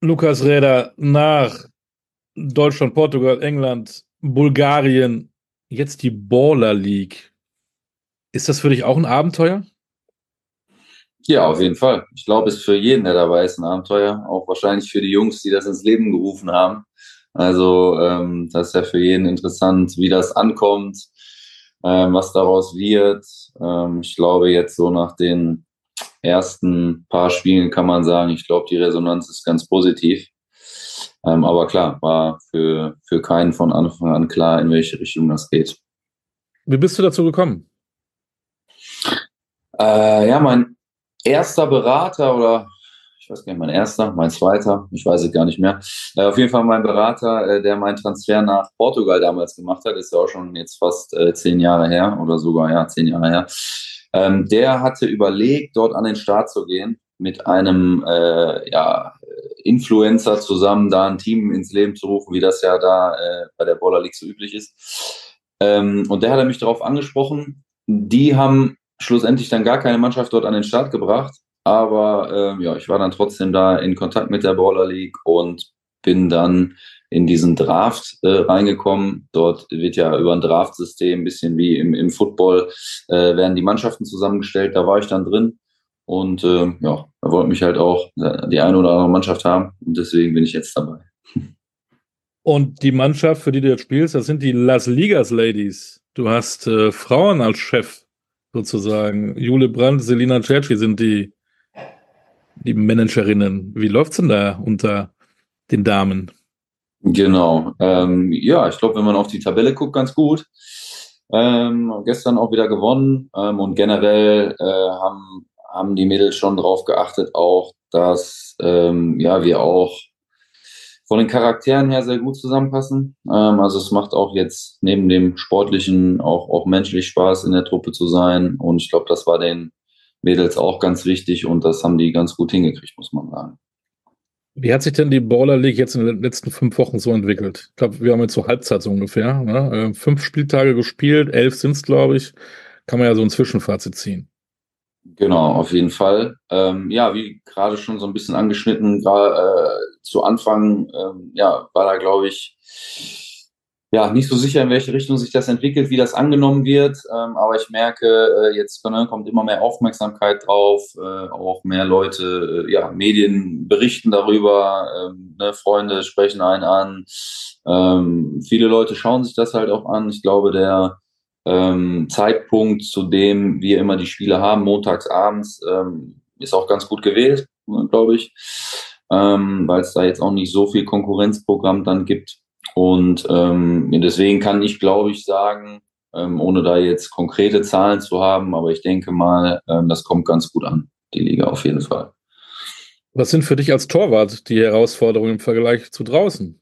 Lukas Räder, nach Deutschland, Portugal, England, Bulgarien, jetzt die Baller League. Ist das für dich auch ein Abenteuer? Ja, auf jeden Fall. Ich glaube, es ist für jeden, der dabei ist, ein Abenteuer. Auch wahrscheinlich für die Jungs, die das ins Leben gerufen haben. Also, das ist ja für jeden interessant, wie das ankommt, was daraus wird. Ich glaube, jetzt so nach den ersten paar Spielen kann man sagen, ich glaube, die Resonanz ist ganz positiv. Aber klar, war für keinen von Anfang an klar, in welche Richtung das geht. Wie bist du dazu gekommen? Ja, mein erster Berater oder ich weiß gar nicht, mein erster, mein zweiter, ich weiß es gar nicht mehr. Auf jeden Fall mein Berater, der meinen Transfer nach Portugal damals gemacht hat, ist ja auch schon jetzt fast 10 Jahre her oder sogar, ja, 10 Jahre her. Der hatte überlegt, dort an den Start zu gehen, mit einem ja, Influencer zusammen da ein Team ins Leben zu rufen, wie das ja da bei der Baller League so üblich ist. Und der hat mich darauf angesprochen. Die haben schlussendlich dann gar keine Mannschaft dort an den Start gebracht. Aber ja, ich war dann trotzdem da in Kontakt mit der Baller League und bin dann in diesen Draft reingekommen. Dort wird ja über ein Draftsystem, ein bisschen wie im Football, werden die Mannschaften zusammengestellt. Da war ich dann drin. Und ja, da wollte mich halt auch die eine oder andere Mannschaft haben. Und deswegen bin ich jetzt dabei. Und die Mannschaft, für die du jetzt spielst, das sind die Las Ligas Ladies. Du hast Frauen als Chef sozusagen. Jule Brandt, Selina Cerci sind die Managerinnen. Wie läuft's denn da unter den Damen? Genau. Ja, ich glaube, wenn man auf die Tabelle guckt, ganz gut. Gestern auch wieder gewonnen. Und generell haben die Mädels schon drauf geachtet, auch, dass ja, wir auch von den Charakteren her sehr gut zusammenpassen. Also es macht auch jetzt neben dem Sportlichen auch menschlich Spaß, in der Truppe zu sein. Und ich glaube, das war den Mädels auch ganz wichtig und das haben die ganz gut hingekriegt, muss man sagen. Wie hat sich denn die Baller League jetzt in den letzten 5 Wochen so entwickelt? Ich glaube, wir haben jetzt so Halbzeit so ungefähr. Ne? 5 Spieltage gespielt, 11 sind es, glaube ich. Kann man ja so ein Zwischenfazit ziehen. Genau, auf jeden Fall. Ja, wie gerade schon so ein bisschen angeschnitten, zu Anfang, ja, war da, glaube ich, ja, nicht so sicher, in welche Richtung sich das entwickelt, wie das angenommen wird. Aber ich merke, jetzt kommt immer mehr Aufmerksamkeit drauf, auch mehr Leute, ja, Medien berichten darüber, ne, Freunde sprechen einen an. Viele Leute schauen sich das halt auch an. Ich glaube, der Zeitpunkt, zu dem wir immer die Spiele haben, montags abends, ist auch ganz gut gewählt, glaube ich, weil es da jetzt auch nicht so viel Konkurrenzprogramm dann gibt. Und deswegen kann ich, glaube ich, sagen, ohne da jetzt konkrete Zahlen zu haben, aber ich denke mal, das kommt ganz gut an, die Liga auf jeden Fall. Was sind für dich als Torwart die Herausforderungen im Vergleich zu draußen?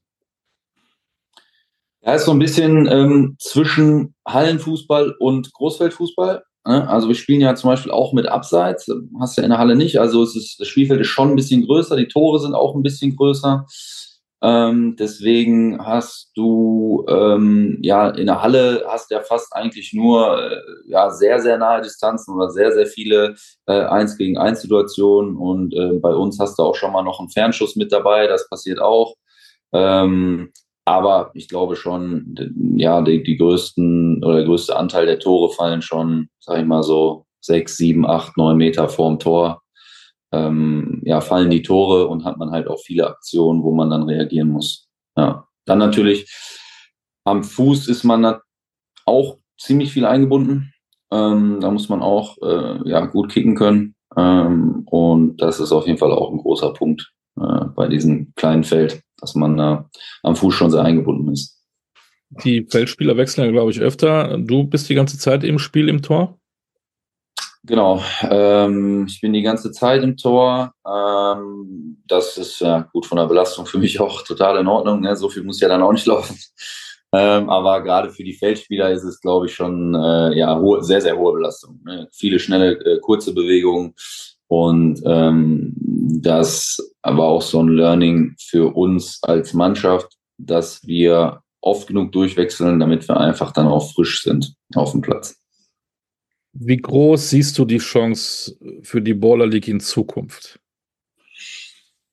Ja, ist so ein bisschen zwischen Hallenfußball und Großfeldfußball. Ne? Also wir spielen ja zum Beispiel auch mit Abseits, hast ja in der Halle nicht. Also das Spielfeld ist schon ein bisschen größer, die Tore sind auch ein bisschen größer. Deswegen hast du ja in der Halle hast ja fast eigentlich nur ja sehr, sehr nahe Distanzen oder sehr, sehr viele 1 gegen 1 Situationen. Und bei uns hast du auch schon mal noch einen Fernschuss mit dabei, das passiert auch. Ähm, aber ich glaube schon, ja, die größten oder der größte Anteil der Tore fallen schon, sag ich mal so, 6, 7, 8, 9 Meter vorm Tor. Ja, fallen die Tore und hat man halt auch viele Aktionen, wo man dann reagieren muss. Ja. Dann natürlich am Fuß ist man auch ziemlich viel eingebunden. Da muss man auch ja, gut kicken können. Und das ist auf jeden Fall auch ein großer Punkt bei diesem kleinen Feld, dass man am Fuß schon sehr eingebunden ist. Die Feldspieler wechseln ja, glaube ich, öfter. Du bist die ganze Zeit im Spiel im Tor. Genau, ich bin die ganze Zeit im Tor. Das ist ja gut von der Belastung für mich auch total in Ordnung. Ne? So viel muss ja dann auch nicht laufen. Aber gerade für die Feldspieler ist es, glaube ich, schon ja, sehr, sehr hohe Belastung. Ne? Viele schnelle, kurze Bewegungen. Und das war auch so ein Learning für uns als Mannschaft, dass wir oft genug durchwechseln, damit wir einfach dann auch frisch sind auf dem Platz. Wie groß siehst du die Chance für die Baller League in Zukunft?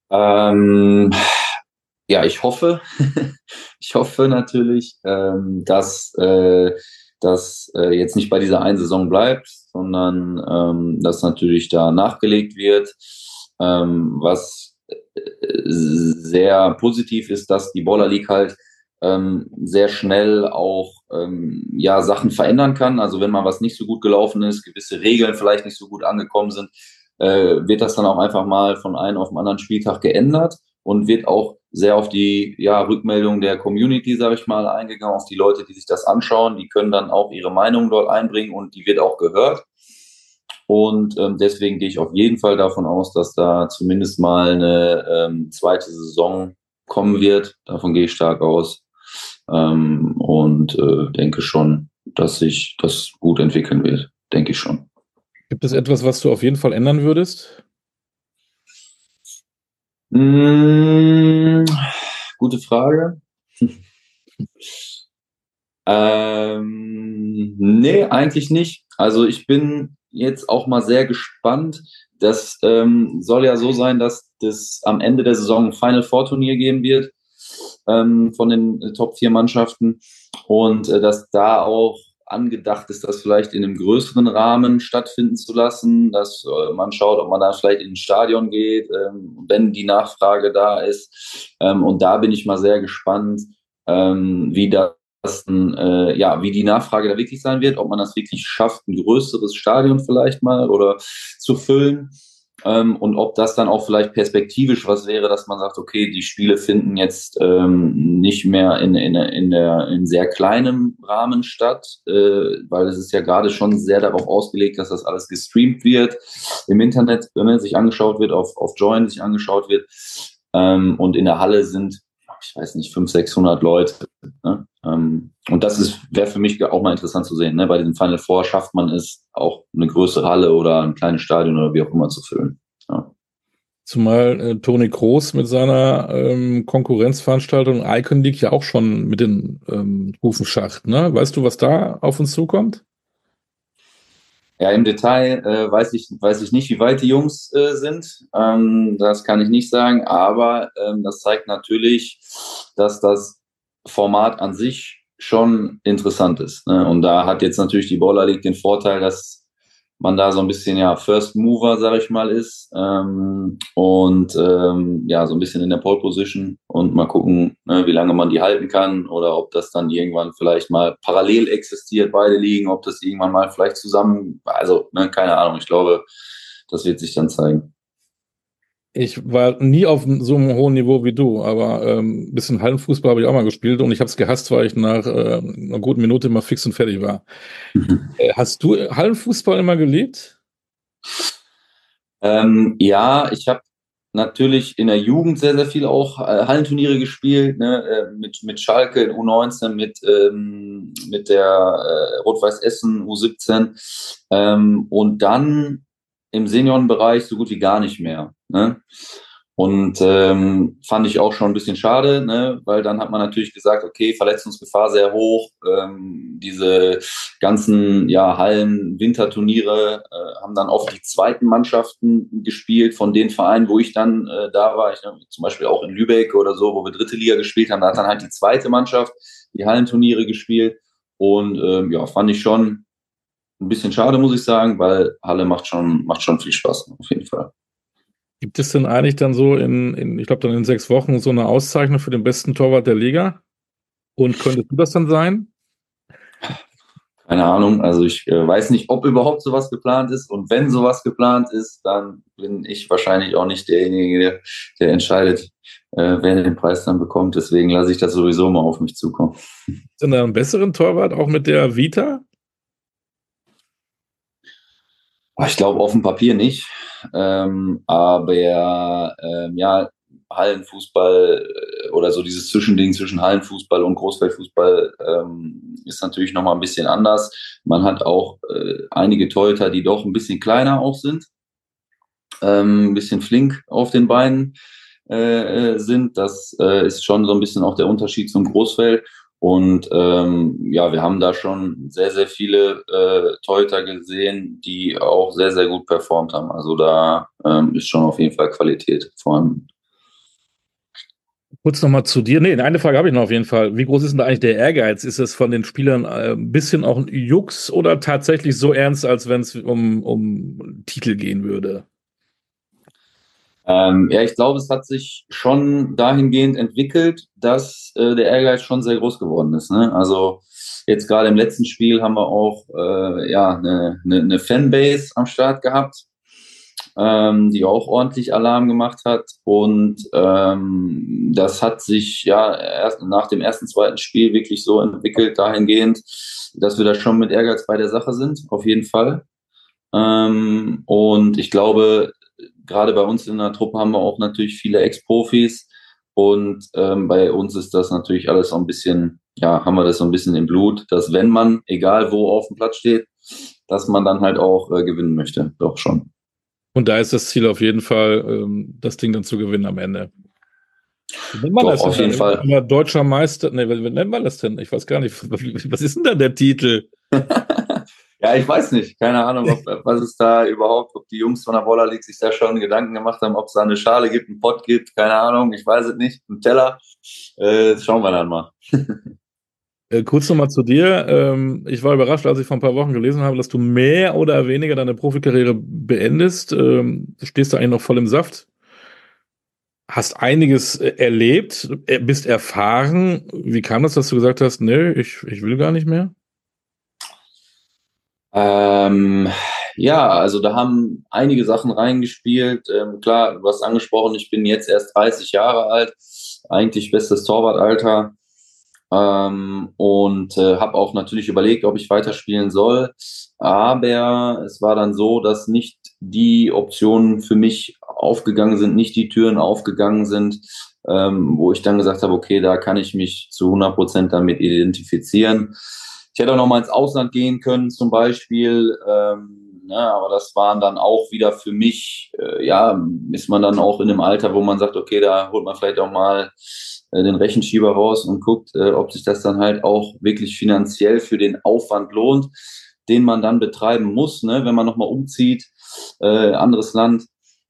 Ähm, ja, ich hoffe, ich hoffe natürlich, dass das jetzt nicht bei dieser einen Saison bleibt, sondern dass natürlich da nachgelegt wird. Was sehr positiv ist, dass die Baller League halt sehr schnell auch ja, Sachen verändern kann. Also wenn mal was nicht so gut gelaufen ist, gewisse Regeln vielleicht nicht so gut angekommen sind, wird das dann auch einfach mal von einem auf den anderen Spieltag geändert und wird auch sehr auf die ja, Rückmeldung der Community, sage ich mal, eingegangen, auf die Leute, die sich das anschauen. Die können dann auch ihre Meinung dort einbringen und die wird auch gehört. Und deswegen gehe ich auf jeden Fall davon aus, dass da zumindest mal eine zweite Saison kommen wird. Davon gehe ich stark aus. Und denke schon, dass sich das gut entwickeln wird. Denke ich schon. Gibt es etwas, was du auf jeden Fall ändern würdest? Gute Frage. Nee, eigentlich nicht. Also ich bin jetzt auch mal sehr gespannt. Das soll ja so sein, dass das am Ende der Saison ein Final Four Turnier geben wird von den Top 4 Mannschaften und dass da auch angedacht ist, das vielleicht in einem größeren Rahmen stattfinden zu lassen, dass man schaut, ob man da vielleicht in ein Stadion geht, wenn die Nachfrage da ist. Und da bin ich mal sehr gespannt, wie das ja, wie die Nachfrage da wirklich sein wird, ob man das wirklich schafft, ein größeres Stadion vielleicht mal oder zu füllen. Und ob das dann auch vielleicht perspektivisch was wäre, dass man sagt, okay, die Spiele finden jetzt nicht mehr in sehr kleinem Rahmen statt, weil es ist ja gerade schon sehr darauf ausgelegt, dass das alles gestreamt wird, im Internet sich angeschaut wird, auf Join sich angeschaut wird. Und in der Halle sind, ich weiß nicht, 500, 600 Leute. Ne? Und das wäre für mich auch mal interessant zu sehen. Ne? Bei diesem Final Four schafft man es, auch eine größere Halle oder ein kleines Stadion oder wie auch immer zu füllen. Ja. Zumal Toni Kroos mit seiner Konkurrenzveranstaltung Icon League ja auch schon mit den Hufen schacht. Ne? Weißt du, was da auf uns zukommt? Ja, im Detail weiß ich nicht, wie weit die Jungs sind. Das kann ich nicht sagen, aber das zeigt natürlich, dass das Format an sich schon interessant ist. Ne? Und da hat jetzt natürlich die Baller League den Vorteil, dass man da so ein bisschen ja First Mover, sag ich mal, ist und ja so ein bisschen in der Pole Position und mal gucken, ne, wie lange man die halten kann oder ob das dann irgendwann vielleicht mal parallel existiert, beide Ligen, ob das irgendwann mal vielleicht zusammen, also ne, keine Ahnung, ich glaube, das wird sich dann zeigen. Ich war nie auf so einem hohen Niveau wie du, aber ein bisschen Hallenfußball habe ich auch mal gespielt und ich habe es gehasst, weil ich nach einer guten Minute immer fix und fertig war. Hast du Hallenfußball immer geliebt? Ja, ich habe natürlich in der Jugend sehr, sehr viel auch Hallenturniere gespielt, ne, mit Schalke in U19, mit der Rot-Weiß Essen U17 und dann im Seniorenbereich so gut wie gar nicht mehr. Ne? Und fand ich auch schon ein bisschen schade, ne? Weil dann hat man natürlich gesagt, okay, Verletzungsgefahr sehr hoch, diese ganzen ja, Hallen-Winterturniere haben dann oft die zweiten Mannschaften gespielt von den Vereinen, wo ich dann da war. Ich, zum Beispiel auch in Lübeck oder so, wo wir dritte Liga gespielt haben. Da hat dann halt die zweite Mannschaft die Hallenturniere gespielt. Und ja, fand ich schon ein bisschen schade, muss ich sagen, weil Halle macht schon viel Spaß, auf jeden Fall. Gibt es denn eigentlich dann so ich glaube dann in 6 Wochen so eine Auszeichnung für den besten Torwart der Liga? Und könntest du das dann sein? Keine Ahnung, also ich weiß nicht, ob überhaupt sowas geplant ist. Und wenn sowas geplant ist, dann bin ich wahrscheinlich auch nicht derjenige, der entscheidet, wer den Preis dann bekommt. Deswegen lasse ich das sowieso mal auf mich zukommen. Ist denn da einen besseren Torwart auch mit der Vita? Ich glaube auf dem Papier nicht. Aber ja, Hallenfußball oder so dieses Zwischending zwischen Hallenfußball und Großfeldfußball ist natürlich nochmal ein bisschen anders. Man hat auch einige Torhüter, die doch ein bisschen kleiner auch sind, ein bisschen flink auf den Beinen sind. Das ist schon so ein bisschen auch der Unterschied zum Großfeld. Und ja, wir haben da schon sehr, sehr viele Torhüter gesehen, die auch sehr, sehr gut performt haben. Also da ist schon auf jeden Fall Qualität vorhanden. Kurz nochmal zu dir. Nee, eine Frage habe ich noch auf jeden Fall. Wie groß ist denn da eigentlich der Ehrgeiz? Ist es von den Spielern ein bisschen auch ein Jux oder tatsächlich so ernst, als wenn es um Titel gehen würde? Ja, ich glaube, es hat sich schon dahingehend entwickelt, dass der Ehrgeiz schon sehr groß geworden ist. Ne? Also jetzt gerade im letzten Spiel haben wir auch ja, eine Fanbase am Start gehabt, die auch ordentlich Alarm gemacht hat. Und das hat sich ja erst nach dem ersten, zweiten Spiel wirklich so entwickelt, dahingehend, dass wir da schon mit Ehrgeiz bei der Sache sind, auf jeden Fall. Und ich glaube, gerade bei uns in der Truppe haben wir auch natürlich viele Ex-Profis. Und bei uns ist das natürlich alles so ein bisschen, ja, haben wir das so ein bisschen im Blut, dass wenn man, egal wo auf dem Platz steht, dass man dann halt auch gewinnen möchte. Doch schon. Und da ist das Ziel auf jeden Fall, das Ding dann zu gewinnen am Ende. Wie nennt man Doch, das denn auf jeden dann? Fall. Immer deutscher Meister? Nee, wie nennt man das denn? Ich weiß gar nicht. Was ist denn da der Titel? Ja, ich weiß nicht. Keine Ahnung, was es da überhaupt, ob die Jungs von der Baller League sich da schon Gedanken gemacht haben, ob es da eine Schale gibt, einen Pott gibt, keine Ahnung, ich weiß es nicht, einen Teller. Schauen wir dann mal. Kurz nochmal zu dir. Ich war überrascht, als ich vor ein paar Wochen gelesen habe, dass du mehr oder weniger deine Profikarriere beendest. Du stehst da eigentlich noch voll im Saft. Hast einiges erlebt, bist erfahren. Wie kam das, dass du gesagt hast, nee, ich will gar nicht mehr? Ähm, ja, also da haben einige Sachen reingespielt. Klar, du hast angesprochen, ich bin jetzt erst 30 Jahre alt, eigentlich bestes Torwartalter. Und habe auch natürlich überlegt, ob ich weiterspielen soll. Aber es war dann so, dass nicht die Optionen für mich aufgegangen sind, nicht die Türen aufgegangen sind, wo ich dann gesagt habe, okay, da kann ich mich zu 100% damit identifizieren. Ich hätte auch noch mal ins Ausland gehen können, zum Beispiel. Ja, aber das waren dann auch wieder für mich, ja, ist man dann auch in einem Alter, wo man sagt, okay, da holt man vielleicht auch mal den Rechenschieber raus und guckt, ob sich das dann halt auch wirklich finanziell für den Aufwand lohnt, den man dann betreiben muss, ne, wenn man nochmal umzieht, anderes Land.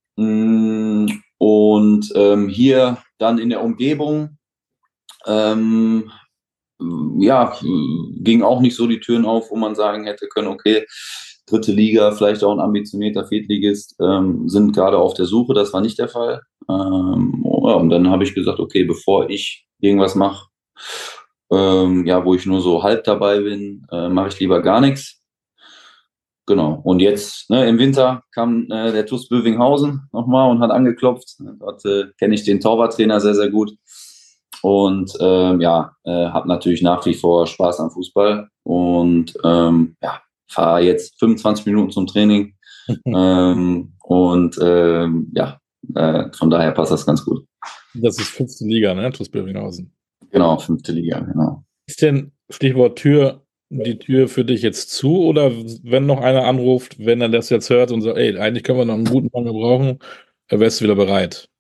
Und hier dann in der Umgebung, ähm, ja, ging auch nicht so die Türen auf, wo man sagen hätte können, okay, dritte Liga, vielleicht auch ein ambitionierter Viertligist, sind gerade auf der Suche. Das war nicht der Fall. Ja, und dann habe ich gesagt, okay, bevor ich irgendwas mache, ja, wo ich nur so halb dabei bin, mache ich lieber gar nichts. Genau. Und jetzt, ne, im Winter kam der TuS Bövinghausen nochmal und hat angeklopft. Dort kenne ich den Torwarttrainer sehr, sehr gut. Und ja, habe natürlich nach wie vor Spaß am Fußball und ja, fahre jetzt 25 Minuten zum Training. Und ja, von daher passt das ganz gut. Das ist fünfte Liga, ne? TuS Bövinghausen. Genau, fünfte Liga, genau. Ist denn, Stichwort Tür, die Tür für dich jetzt zu? Oder wenn noch einer anruft, wenn er das jetzt hört und sagt, ey, eigentlich können wir noch einen guten Mann gebrauchen, wärst du wieder bereit?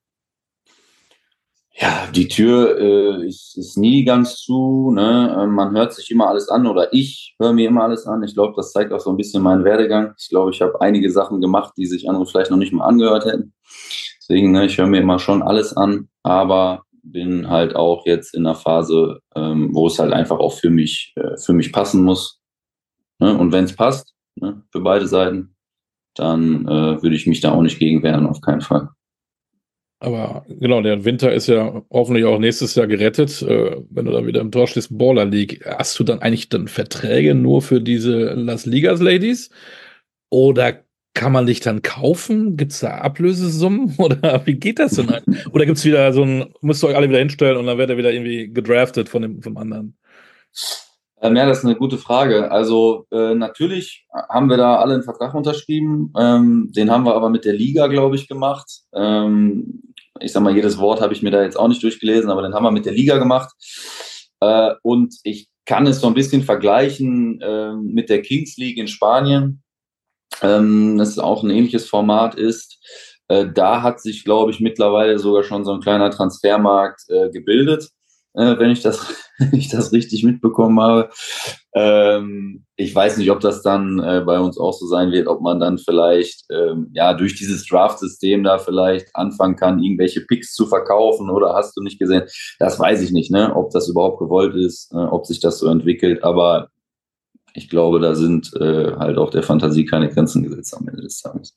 Ja, die Tür ist nie ganz zu. Ne? Man hört sich immer alles an oder ich höre mir immer alles an. Ich glaube, das zeigt auch so ein bisschen meinen Werdegang. Ich glaube, ich habe einige Sachen gemacht, die sich andere vielleicht noch nicht mal angehört hätten. Deswegen, ne, ich höre mir immer schon alles an, aber bin halt auch jetzt in einer Phase, wo es halt einfach auch für mich passen muss. Ne? Und wenn es passt, ne, für beide Seiten, dann würde ich mich da auch nicht gegen wehren, auf keinen Fall. Aber genau, der Winter ist ja hoffentlich auch nächstes Jahr gerettet. Wenn du dann wieder im Tor stehst, Baller League, hast du dann eigentlich dann Verträge nur für diese Las Ligas Ladies? Oder kann man dich dann kaufen? Gibt es da Ablösesummen? Oder wie geht das denn? Oder gibt es wieder so ein, müsst ihr euch alle wieder hinstellen und dann wird er wieder irgendwie gedraftet vom anderen? Ja, das ist eine gute Frage. Also natürlich haben wir da alle einen Vertrag unterschrieben. Den haben wir aber mit der Liga, glaube ich, gemacht. Ich sag mal, jedes Wort habe ich mir da jetzt auch nicht durchgelesen, aber den haben wir mit der Liga gemacht. Und ich kann es so ein bisschen vergleichen mit der Kings League in Spanien. Das auch ein ähnliches Format ist. Da hat sich, glaube ich, mittlerweile sogar schon so ein kleiner Transfermarkt gebildet. wenn ich das, wenn ich das richtig mitbekommen habe. Ich weiß nicht, ob das dann bei uns auch so sein wird, ob man dann vielleicht ja durch dieses Draft-System da vielleicht anfangen kann, irgendwelche Picks zu verkaufen oder hast du nicht gesehen? Das weiß ich nicht, ne? Ob das überhaupt gewollt ist, ob sich das so entwickelt. Aber ich glaube, da sind halt auch der Fantasie keine Grenzen gesetzt am Ende des Tages.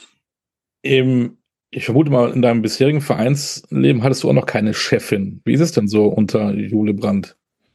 Ich vermute mal, in deinem bisherigen Vereinsleben hattest du auch noch keine Chefin. Wie ist es denn so unter Jule Brandt?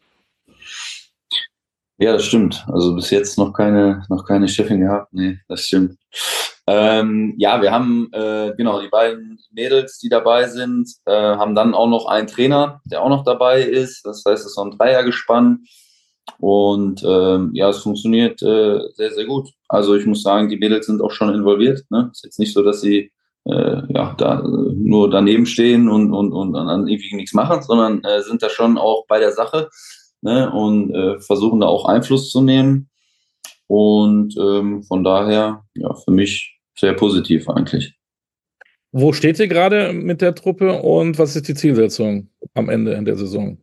Ja, das stimmt. Also bis jetzt noch keine Chefin gehabt. Nee, das stimmt. Ja, wir haben genau die beiden Mädels, die dabei sind, haben dann auch noch einen Trainer, der auch noch dabei ist. Das heißt, es ist so ein Dreiergespann. Und ja, es funktioniert sehr, sehr gut. Also ich muss sagen, die Mädels sind auch schon involviert. Ne? Ist jetzt nicht so, dass sie ja, da nur daneben stehen und dann irgendwie nichts machen, sondern sind da schon auch bei der Sache, ne? Und versuchen da auch Einfluss zu nehmen. Und von daher, ja, für mich sehr positiv eigentlich. Wo steht ihr gerade mit der Truppe und was ist die Zielsetzung am Ende in der Saison?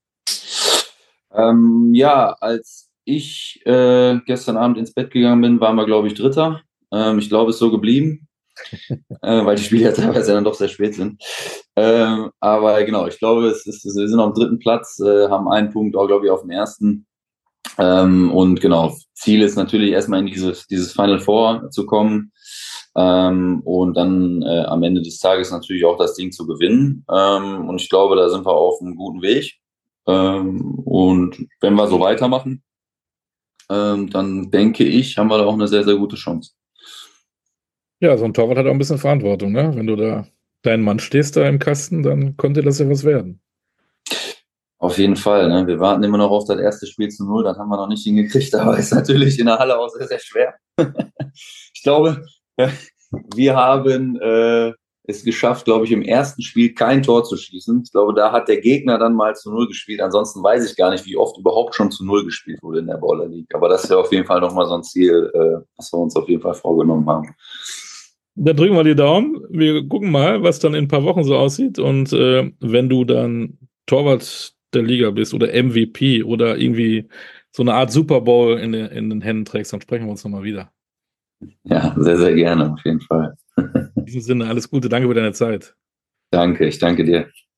Ja, als ich gestern Abend ins Bett gegangen bin, waren wir, glaube ich, Dritter. Ich glaube, es ist so geblieben, weil die Spiele ja teilweise dann doch sehr spät sind. Aber genau, ich glaube, wir sind auf dem dritten Platz, haben einen Punkt auch, glaube ich, auf dem ersten. Und genau, Ziel ist natürlich erstmal in dieses Final Four zu kommen und dann am Ende des Tages natürlich auch das Ding zu gewinnen. Und ich glaube, da sind wir auf einem guten Weg. Und wenn wir so weitermachen, dann denke ich, haben wir da auch eine sehr, sehr gute Chance. Ja, so ein Torwart hat auch ein bisschen Verantwortung, ne? Wenn du da dein Mann stehst da im Kasten, dann könnte das ja was werden. Auf jeden Fall, ne? Wir warten immer noch auf das erste Spiel zu 0, das haben wir noch nicht hingekriegt, aber ist natürlich in der Halle auch sehr, sehr schwer. Ich glaube, wir haben es geschafft, glaube ich, im ersten Spiel kein Tor zu schießen. Ich glaube, da hat der Gegner dann mal zu 0 gespielt. Ansonsten weiß ich gar nicht, wie oft überhaupt schon zu 0 gespielt wurde in der Baller League. Aber das ist ja auf jeden Fall nochmal so ein Ziel, was wir uns auf jeden Fall vorgenommen haben. Dann drücken wir die Daumen. Wir gucken mal, was dann in ein paar Wochen so aussieht. Und wenn du dann Torwart der Liga bist oder MVP oder irgendwie so eine Art Super Bowl in den Händen trägst, dann sprechen wir uns nochmal wieder. Ja, sehr, sehr gerne, auf jeden Fall. In diesem Sinne, alles Gute, danke für deine Zeit. Danke, ich danke dir.